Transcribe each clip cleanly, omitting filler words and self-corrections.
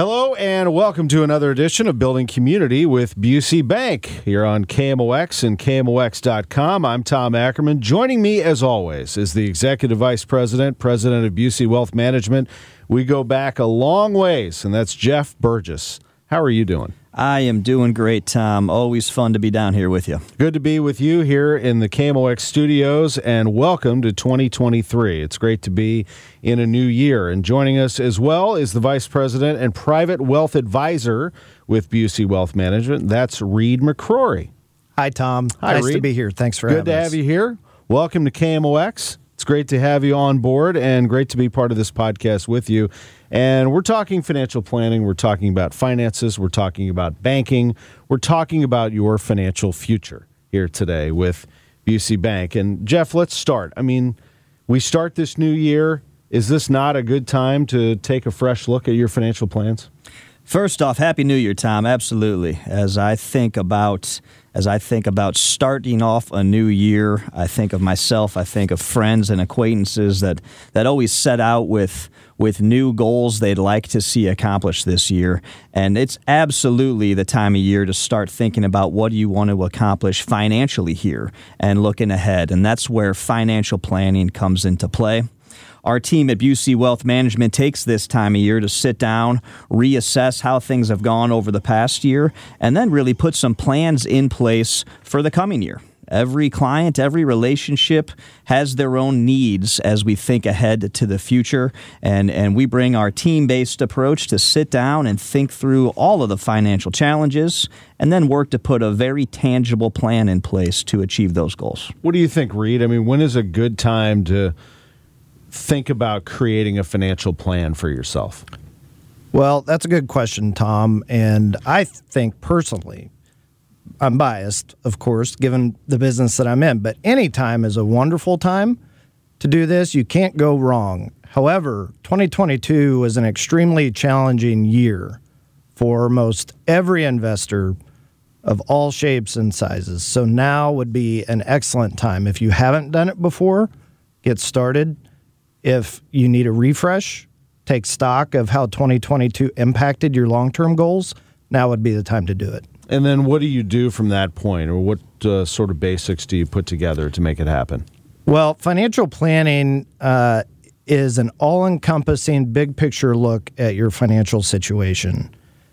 Hello and welcome to another edition of Building Community with Busey Bank here on KMOX and KMOX.com. I'm Tom Ackerman. Joining me, as always, is the Executive Vice President, President of Busey Wealth Management. We go back a long ways, and that's Jeff Burgess. How are you doing? I am doing great, Tom. Always fun to be down here with you. Good to be with you here in the KMOX studios, and welcome to 2023. It's great to be in a new year. And joining us as well is the Vice President and Private Wealth Advisor with Busey Wealth Management. That's Reed McCrory. Hi, Tom. Hi, nice Reed. to be here. Thanks for having us. Good to have you here. Welcome to KMOX. It's great to have you on board and great to be part of this podcast with you. And we're talking financial planning. We're talking about finances. We're talking about banking. We're talking about your financial future here today with Busey Bank. And Jeff, let's start. I mean, we start this new year. Is this not a good time to take a fresh look at your financial plans? First off, Happy New Year, Tom. Absolutely. As I think about starting off a new year, I think of myself, I think of friends and acquaintances that always set out with new goals they'd like to see accomplished this year. And it's absolutely the time of year to start thinking about what do you want to accomplish financially here and looking ahead. And that's where financial planning comes into play. Our team at Busey Wealth Management takes this time of year to sit down, reassess how things have gone over the past year, and then really put some plans in place for the coming year. Every client, every relationship has their own needs as we think ahead to the future, and we bring our team-based approach to sit down and think through all of the financial challenges and then work to put a very tangible plan in place to achieve those goals. What do you think, Reed? I mean, when is a good time to think about creating a financial plan for yourself? Well, that's a good question, Tom. And I think personally, I'm biased, of course, given the business that I'm in, but any time is a wonderful time to do this. You can't go wrong. However, 2022 was an extremely challenging year for most every investor of all shapes and sizes. So now would be an excellent time. If you haven't done it before, get started. If you need a refresh, take stock of how 2022 impacted your long-term goals, now would be the time to do it. And then what do you do from that point, or what sort of basics do you put together to make it happen? Well, financial planning is an all-encompassing, big-picture look at your financial situation.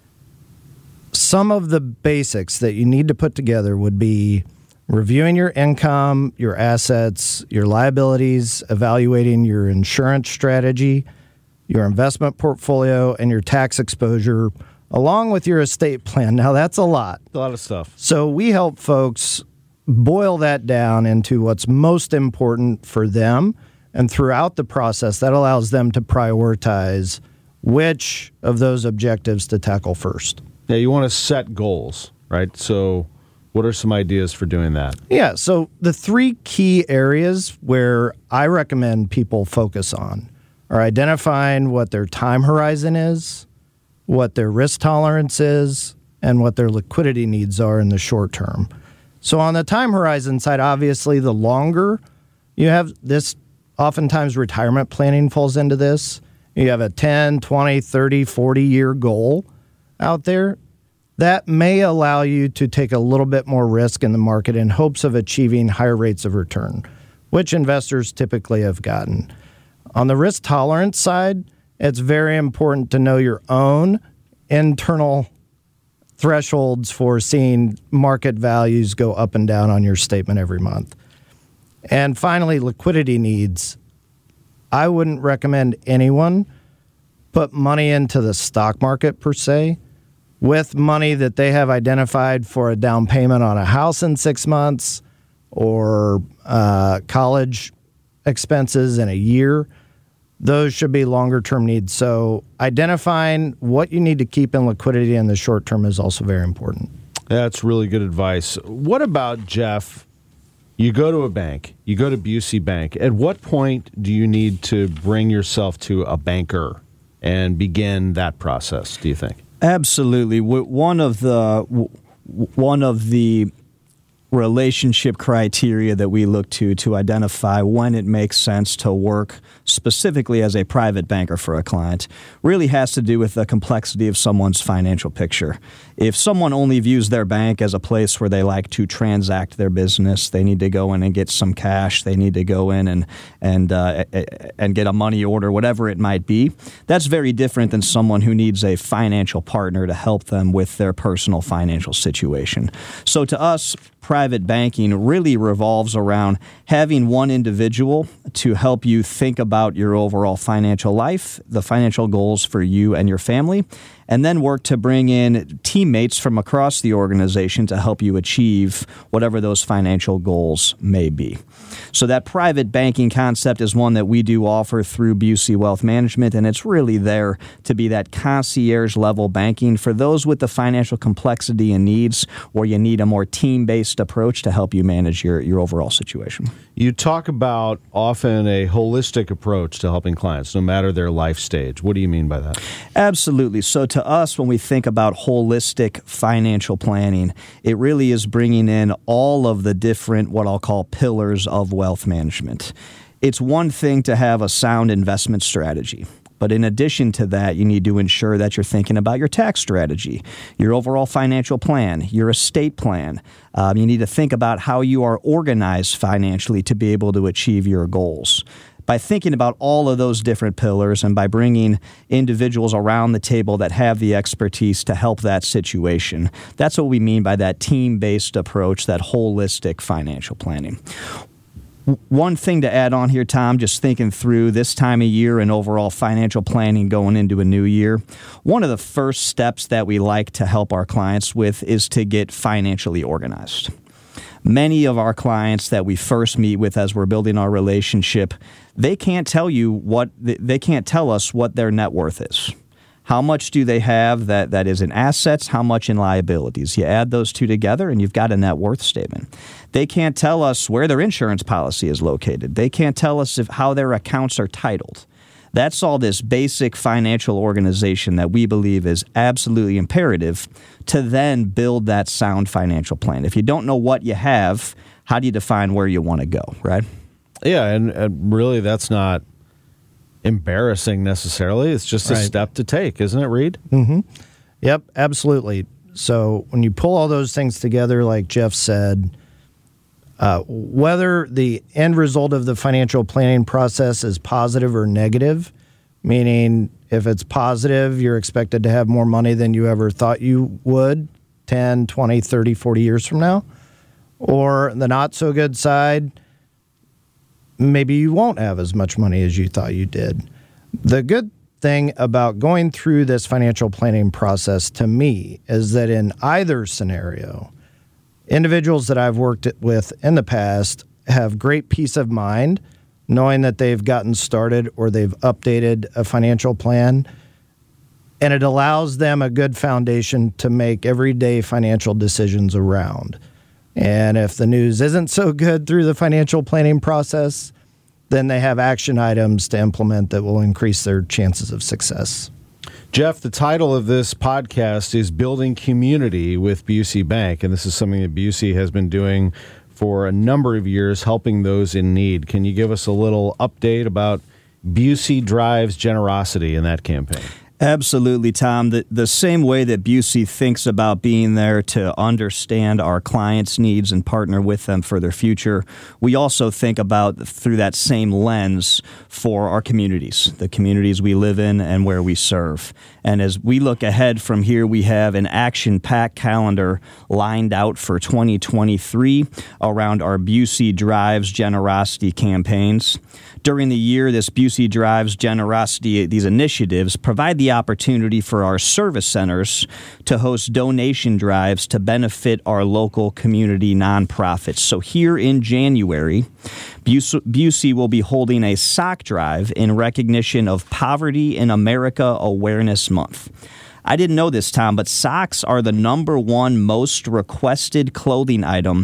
Some of the basics that you need to put together would be reviewing your income, your assets, your liabilities, evaluating your insurance strategy, your investment portfolio, and your tax exposure, along with your estate plan. Now, that's a lot. A lot of stuff. So we help folks boil that down into what's most important for them, and throughout the process, that allows them to prioritize which of those objectives to tackle first. Yeah, you want to set goals, right? So what are some ideas for doing that? Yeah, so the three key areas where I recommend people focus on are identifying what their time horizon is, what their risk tolerance is, and what their liquidity needs are in the short term. So on the time horizon side, obviously, the longer you have this, oftentimes retirement planning falls into this. You have a 10, 20, 30, 40-year goal out there. That may allow you to take a little bit more risk in the market in hopes of achieving higher rates of return, which investors typically have gotten. On the risk tolerance side, it's very important to know your own internal thresholds for seeing market values go up and down on your statement every month. And finally, liquidity needs. I wouldn't recommend anyone put money into the stock market per se with money that they have identified for a down payment on a house in 6 months or college expenses in a year. Those should be longer-term needs. So identifying what you need to keep in liquidity in the short term is also very important. That's really good advice. What about, Jeff, you go to a bank, you go to Busey Bank. At what point do you need to bring yourself to a banker and begin that process, do you think? Absolutely. One of the relationship criteria that we look to identify when it makes sense to work specifically as a private banker for a client really has to do with the complexity of someone's financial picture. If someone only views their bank as a place where they like to transact their business, they need to go in and get some cash, they need to go in and get a money order, whatever it might be, that's very different than someone who needs a financial partner to help them with their personal financial situation. So to us, private banking really revolves around having one individual to help you think about your overall financial life, the financial goals for you and your family, and then work to bring in teammates from across the organization to help you achieve whatever those financial goals may be. So that private banking concept is one that we do offer through Busey Wealth Management, and it's really there to be that concierge-level banking for those with the financial complexity and needs where you need a more team-based approach to help you manage your overall situation. You talk about often a holistic approach to helping clients, no matter their life stage. What do you mean by that? Absolutely. So to us, when we think about holistic financial planning, it really is bringing in all of the different, what I'll call pillars of wealth management. It's one thing to have a sound investment strategy. But in addition to that, you need to ensure that you're thinking about your tax strategy, your overall financial plan, your estate plan. You need to think about how you are organized financially to be able to achieve your goals. By thinking about all of those different pillars and by bringing individuals around the table that have the expertise to help that situation, that's what we mean by that team-based approach, that holistic financial planning. One thing to add on here, Tom, just thinking through this time of year and overall financial planning going into a new year, one of the first steps that we like to help our clients with is to get financially organized. Many of our clients that we first meet with as we're building our relationship, they can't tell us what their net worth is. How much do they have that is in assets? How much in liabilities? You add those two together and you've got a net worth statement. They can't tell us where their insurance policy is located. They can't tell us how their accounts are titled. That's all this basic financial organization that we believe is absolutely imperative to then build that sound financial plan. If you don't know what you have, how do you define where you want to go, right? Yeah, and really that's not embarrassing necessarily. It's just a step to take, isn't it, Reed? Mm-hmm. Yep, absolutely. So when you pull all those things together, like Jeff said, whether the end result of the financial planning process is positive or negative, meaning if it's positive, you're expected to have more money than you ever thought you would 10, 20, 30, 40 years from now, or the not so good side, maybe you won't have as much money as you thought you did. The good thing about going through this financial planning process to me is that in either scenario, individuals that I've worked with in the past have great peace of mind knowing that they've gotten started or they've updated a financial plan, and it allows them a good foundation to make everyday financial decisions around. And if the news isn't so good through the financial planning process, then they have action items to implement that will increase their chances of success. Jeff, the title of this podcast is Building Community with Busey Bank, and this is something that Busey has been doing for a number of years, helping those in need. Can you give us a little update about Busey Drives Generosity in that campaign? Absolutely, Tom. The same way that Busey thinks about being there to understand our clients' needs and partner with them for their future, we also think about through that same lens for our communities, the communities we live in and where we serve. And as we look ahead from here, we have an action-packed calendar lined out for 2023 around our Busey Drives Generosity campaigns. During the year, this Busey Drives Generosity, these initiatives provide the opportunity for our service centers to host donation drives to benefit our local community nonprofits. So here in January, Busey will be holding a sock drive in recognition of Poverty in America Awareness Month. I didn't know this, Tom, but socks are the #1 most requested clothing item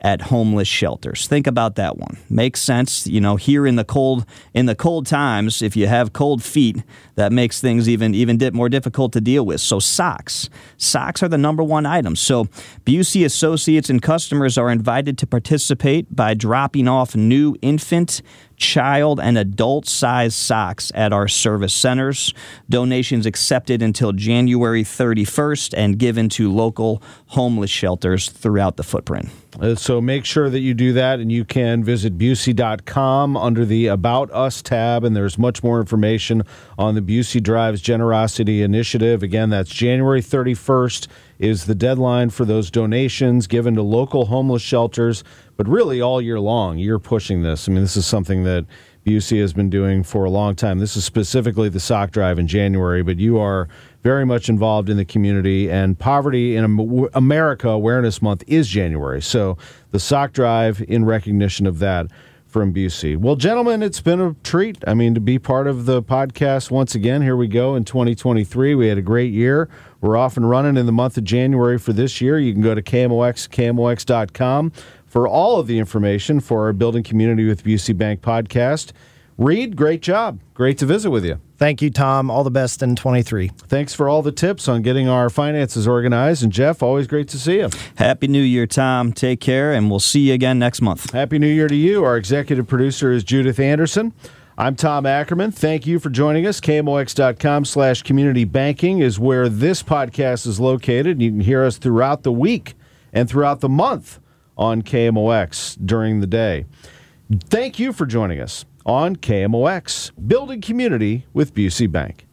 at homeless shelters. Think about that one. Makes sense. You know, here in the cold times, if you have cold feet, that makes things even more difficult to deal with. So socks are the number one item. So Busey associates and customers are invited to participate by dropping off new infant, child, and adult size socks at our service centers. Donations accepted until January 31st and given to local homeless shelters throughout the footprint. So make sure that you do that, and you can visit Busey.com under the About Us tab, and there's much more information on the Busey Drives Generosity Initiative. Again, that's January 31st is the deadline for those donations given to local homeless shelters, but really all year long, you're pushing this. I mean, this is something that Busey has been doing for a long time. This is specifically the sock drive in January, but you are very much involved in the community, and Poverty in America Awareness Month is January. So the sock drive in recognition of that from Busey. Well, gentlemen, it's been a treat. I mean, to be part of the podcast once again. Here we go in 2023. We had a great year. We're off and running in the month of January for this year. You can go to KMOX.com for all of the information for our Building Community with Busey Bank podcast. Reed, great job. Great to visit with you. Thank you, Tom. All the best in 23. Thanks for all the tips on getting our finances organized. And Jeff, always great to see you. Happy New Year, Tom. Take care, and we'll see you again next month. Happy New Year to you. Our executive producer is Judith Anderson. I'm Tom Ackerman. Thank you for joining us. KMOX.com/community banking is where this podcast is located. You can hear us throughout the week and throughout the month on KMOX during the day. Thank you for joining us on KMOX, Building Community with Busey Bank.